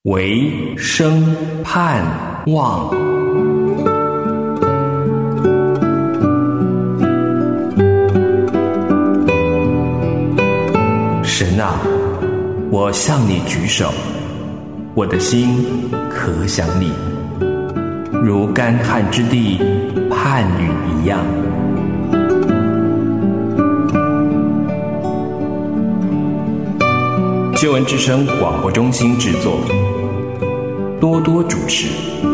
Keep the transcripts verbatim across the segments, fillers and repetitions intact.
唯生盼望。神啊，我向你举手，我的心可想你，如干旱之地盼雨一样。救恩之声广播中心制作，多多主持。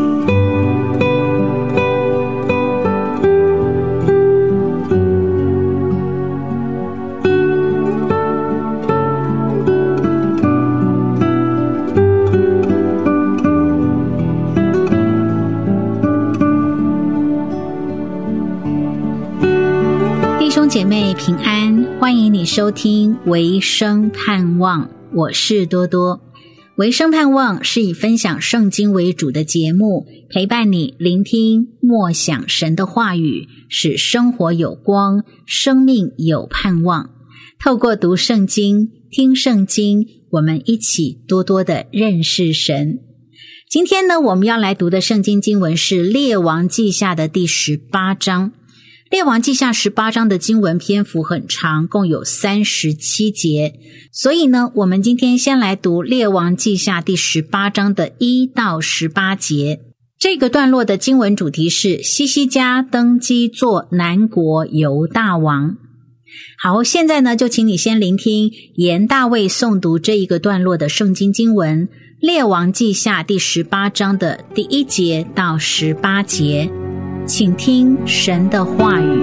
弟兄姐妹平安，欢迎你收听唯生盼望，我是多多。唯生盼望是以分享圣经为主的节目，陪伴你聆听默想神的话语，使生活有光，生命有盼望。透过读圣经、听圣经，我们一起多多的认识神。今天呢，我们要来读的圣经经文是列王记下的第十八章。列王记下十八章的经文篇幅很长，共有三十七节，所以呢，我们今天先来读列王记下第十八章的一到十八节。这个段落的经文主题是西西家登基做南国犹大王。好，现在呢，就请你先聆听严大卫诵读这一个段落的圣经经文，列王记下第十八章的第一节到十八节。请听神的话语。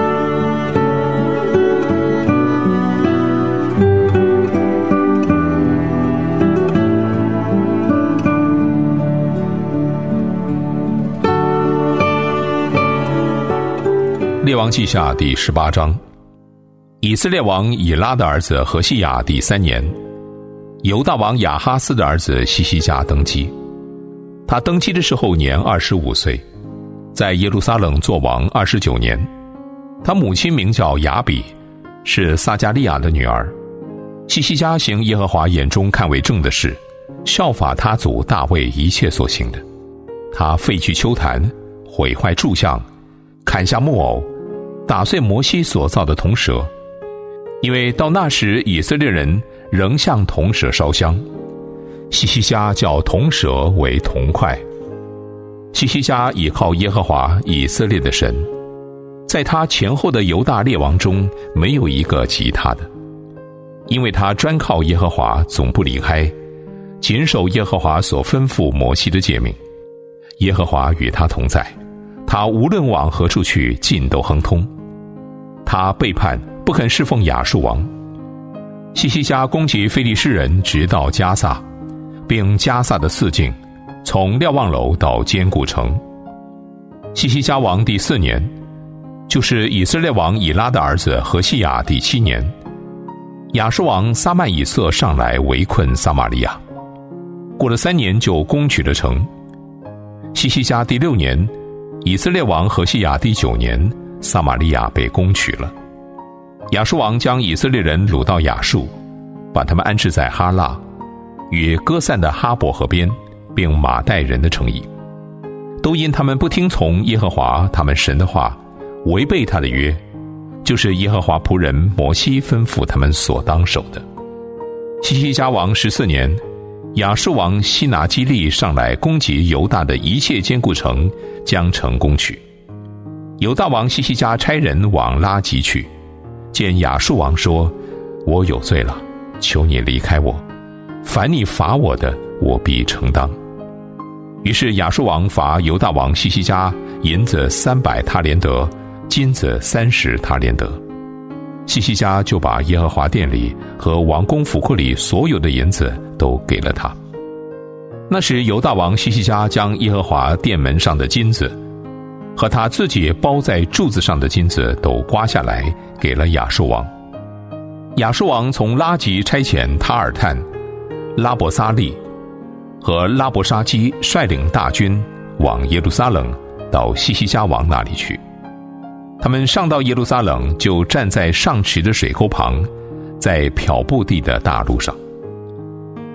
列王记下第十八章。以色列王以拉的儿子何西亚第三年，犹大王亚哈斯的儿子西西家登基。他登基的时候年二十五岁，在耶路撒冷作王二十九年。他母亲名叫雅比，是撒迦利亚的女儿。西西家行耶和华眼中看为正的事，效法他祖大卫一切所行的。他废去丘坛，毁坏柱像，砍下木偶，打碎摩西所造的铜蛇，因为到那时以色列人仍向铜蛇烧香。西西家叫铜蛇为铜块。西西家倚靠耶和华以色列的神，在他前后的犹大列王中没有一个及他的，因为他专靠耶和华，总不离开，谨守耶和华所吩咐摩西的诫命。耶和华与他同在，他无论往何处去，尽都亨通。他背叛，不肯侍奉亚述王。西西家攻击非利士人，直到加萨，并加萨的四境，从瞭望楼到坚固城。西西家王第四年，就是以色列王以拉的儿子何西亚第七年，亚述王撒曼以色上来围困撒玛利亚，过了三年就攻取了城。西西家第六年，以色列王何西亚第九年，撒玛利亚被攻取了。亚述王将以色列人掳到亚述，把他们安置在哈拉与歌散的哈伯河边，并马代人的城邑，都因他们不听从耶和华他们神的话，违背他的约，就是耶和华仆人摩西吩咐他们所当守的。西西家王十四年，亚述王西拿基利上来攻击犹大的一切坚固城，将城攻取。犹大王西西家差人往拉吉去，见亚述王说：我有罪了，求你离开我，凡你罚我的，我必承当。于是亚述王罚犹大王西西家银子三百塔连德，金子三十塔连德。西西家就把耶和华殿里和王宫府库里所有的银子都给了他。那时犹大王西西家将耶和华殿门上的金子和他自己包在柱子上的金子都刮下来，给了亚述王。亚述王从拉吉差遣塔尔探、拉伯撒利和拉伯沙基率领大军往耶路撒冷，到西西家王那里去。他们上到耶路撒冷，就站在上池的水沟旁，在漂布地的大路上。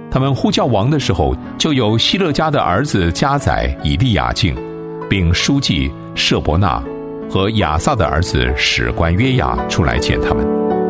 他们呼叫王的时候，就有希勒家的儿子加载以利亚敬，并书记舍伯纳和亚萨的儿子史官约雅出来见他们。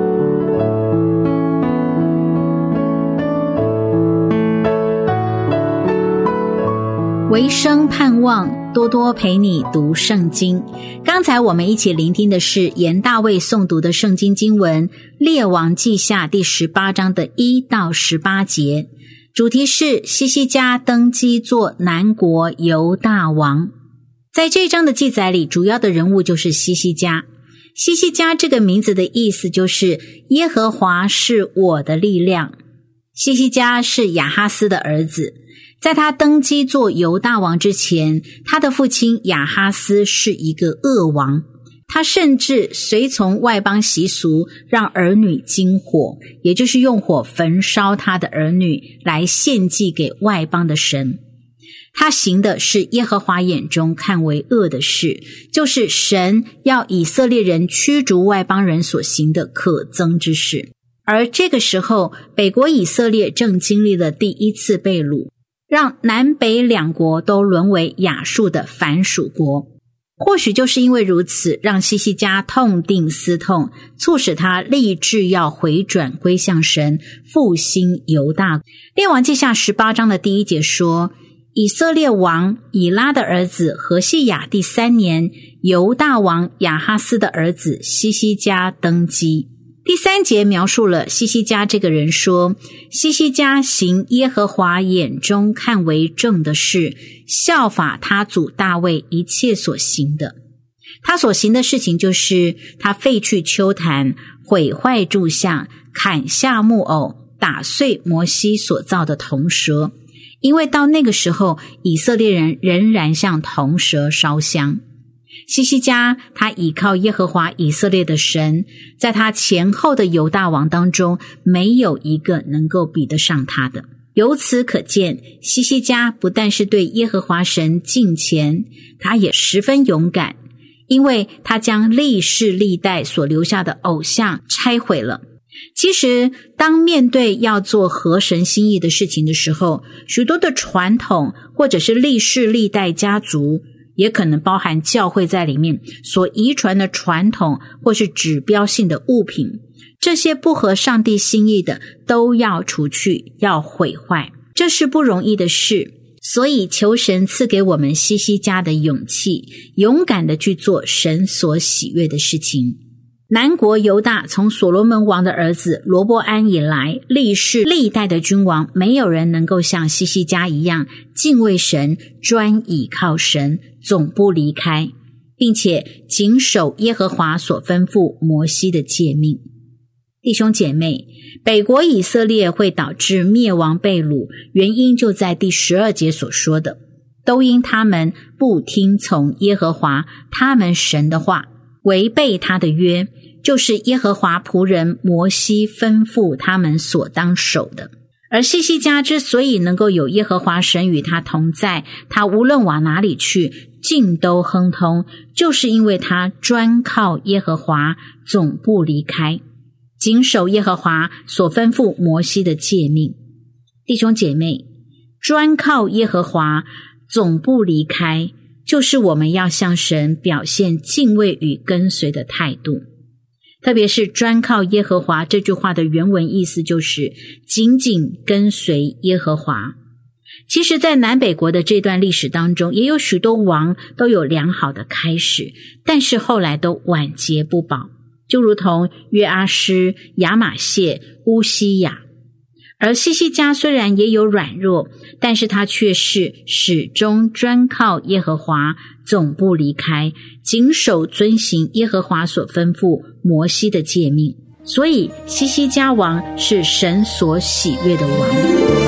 维生盼望，多多陪你读圣经。刚才我们一起聆听的是严大卫诵读的圣经经文列王记下第十八章的一到十八节，主题是西西家登基做南国犹大王。在这章的记载里，主要的人物就是西西家。西西家这个名字的意思就是耶和华是我的力量。西西家是亚哈斯的儿子，在他登基做犹大王之前，他的父亲亚哈斯是一个恶王，他甚至随从外邦习俗，让儿女经火，也就是用火焚烧他的儿女，来献祭给外邦的神。他行的是耶和华眼中看为恶的事，就是神要以色列人驱逐外邦人所行的可憎之事。而这个时候，北国以色列正经历了第一次被掳，让南北两国都沦为亚述的反属国。或许就是因为如此，让西西家痛定思痛，促使他立志要回转归向神，复兴犹大。列王记下十八章的第一节说，以色列王以拉的儿子何西雅第三年，犹大王亚哈斯的儿子西西家登基。第三节描述了西西家这个人说，西西家行耶和华眼中看为正的事，效法他祖大卫一切所行的。他所行的事情就是他废去丘坛，毁坏柱像，砍下木偶，打碎摩西所造的铜蛇，因为到那个时候以色列人仍然向铜蛇烧香。西西家他倚靠耶和华以色列的神，在他前后的犹大王当中，没有一个能够比得上他的。由此可见，西西家不但是对耶和华神敬虔，他也十分勇敢，因为他将历世历代所留下的偶像拆毁了。其实当面对要做合神心意的事情的时候，许多的传统或者是历世历代家族，也可能包含教会在里面所遗传的传统或是指标性的物品，这些不合上帝心意的都要除去，要毁坏，这是不容易的事。所以求神赐给我们西西家的勇气，勇敢的去做神所喜悦的事情。南国犹大从所罗门王的儿子罗波安以来，历世历代的君王，没有人能够像西西家一样敬畏神，专倚靠神，总不离开，并且谨守耶和华所吩咐摩西的诫命。弟兄姐妹，北国以色列会导致灭亡被掳，原因就在第十二节所说的，都因他们不听从耶和华他们神的话，违背他的约，就是耶和华仆人摩西吩咐他们所当守的。而西西家之所以能够有耶和华神与他同在，他无论往哪里去尽都亨通，就是因为他专靠耶和华，总不离开，谨守耶和华所吩咐摩西的诫命。弟兄姐妹，专靠耶和华，总不离开，就是我们要向神表现敬畏与跟随的态度。特别是专靠耶和华这句话的原文意思就是紧紧跟随耶和华。其实在南北国的这段历史当中，也有许多王都有良好的开始，但是后来都晚节不保，就如同约阿施、亚玛谢、乌西雅。而西西家虽然也有软弱，但是他却是始终专靠耶和华，总不离开，谨守遵行耶和华所吩咐摩西的诫命。所以西西家王是神所喜悦的王。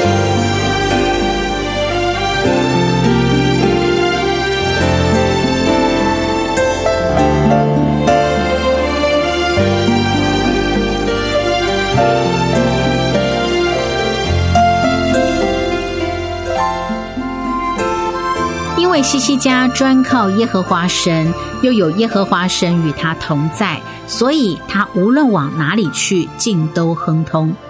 因为西西家专靠耶和华神，又有耶和华神与他同在，所以他无论往哪里去尽都亨通。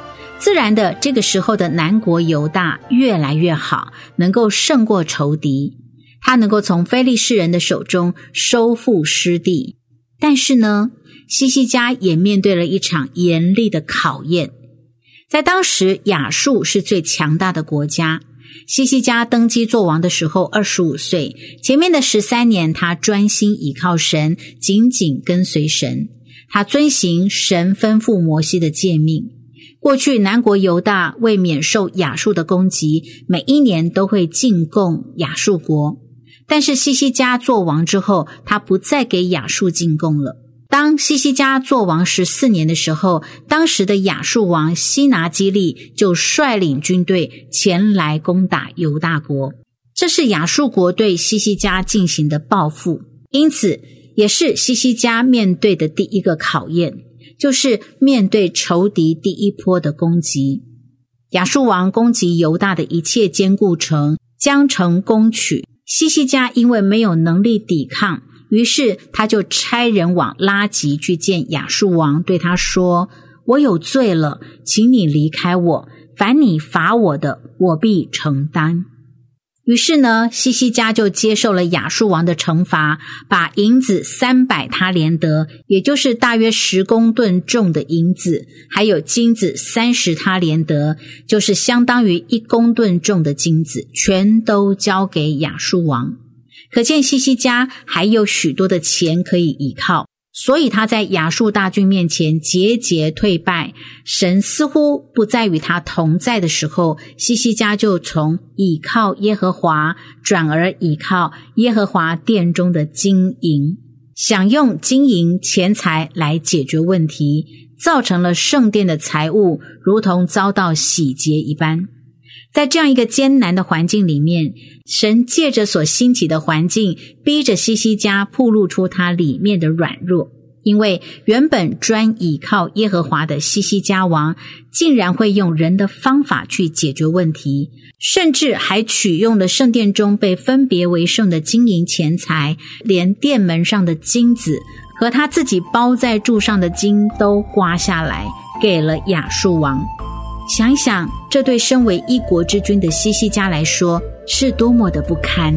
自然的，这个时候的南国犹大越来越好，能够胜过仇敌，他能够从非利士人的手中收复失地。但是呢，西西家也面对了一场严厉的考验。在当时，亚述是最强大的国家。西西家登基做王的时候二十五岁，前面的十三年他专心倚靠神，紧紧跟随神，他遵行神吩咐摩西的诫命。过去南国犹大为免受亚述的攻击，每一年都会进贡亚述国。但是西西家做王之后，他不再给亚述进贡了。当西西家做王十四年的时候，当时的亚述王西拿基立就率领军队前来攻打犹大国，这是亚述国对西西家进行的报复，因此也是西西家面对的第一个考验，就是面对仇敌第一波的攻击。亚述王攻击犹大的一切坚固城，将城攻取。西西家因为没有能力抵抗，于是他就差人往拉吉去见亚述王，对他说：我有罪了，请你离开我，凡你罚我的，我必承担。于是呢，西西家就接受了亚述王的惩罚，把银子三百他连得，也就是大约十公吨重的银子，还有金子三十他连得，就是相当于一公吨重的金子，全都交给亚述王。可见西西家还有许多的钱可以依靠，所以他在亚述大军面前节节退败。神似乎不再与他同在的时候，西西家就从倚靠耶和华转而倚靠耶和华殿中的金银，想用金银钱财来解决问题，造成了圣殿的财物如同遭到洗劫一般。在这样一个艰难的环境里面，神借着所兴起的环境，逼着西西家暴露出他里面的软弱。因为原本专倚靠耶和华的西西家王，竟然会用人的方法去解决问题，甚至还取用了圣殿中被分别为圣的金银钱财，连殿门上的金子和他自己包在柱上的金都刮下来，给了亚述王。想一想，这对身为一国之君的西西家来说，是多么的不堪。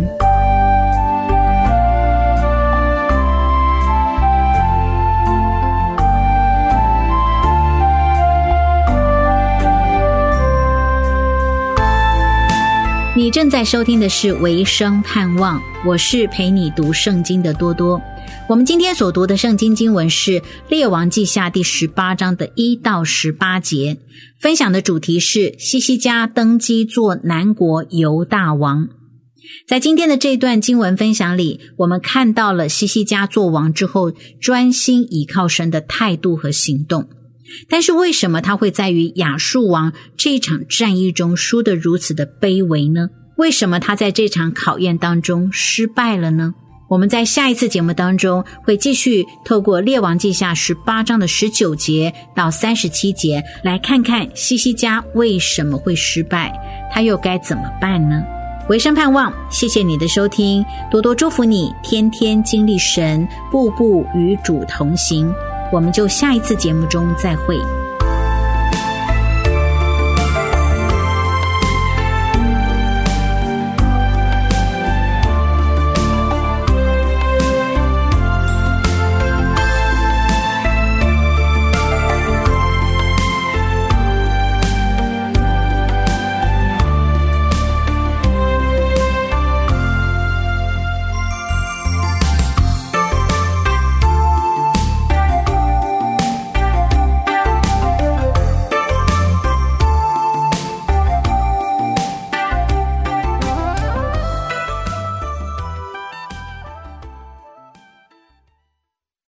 你正在收听的是维生盼望，我是陪你读圣经的多多。我们今天所读的圣经经文是列王记下第十八章的一到十八节，分享的主题是西西家登基做南国犹大王。在今天的这段经文分享里，我们看到了西西家做王之后专心倚靠神的态度和行动。但是为什么他会在于亚述王这一场战役中输得如此的卑微呢？为什么他在这场考验当中失败了呢？我们在下一次节目当中会继续透过列王记下十八章的十九节到三十七节，来看看西西家为什么会失败，他又该怎么办呢？维生盼望，谢谢你的收听，多多祝福你，天天经历神，步步与主同行。我们就下一次节目中再会。